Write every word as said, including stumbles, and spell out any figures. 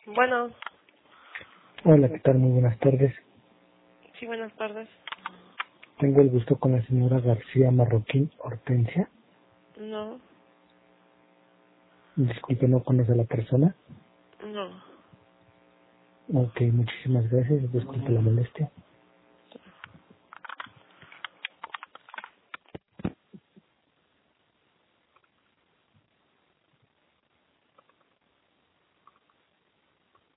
Bueno, Hola, ¿qué tal? Muy buenas tardes. sí, buenas tardes. Tengo el gusto con la señora García Marroquín Hortensia. No, Disculpe, no conoce a la persona. no. Ok, muchísimas gracias. Disculpe la molestia.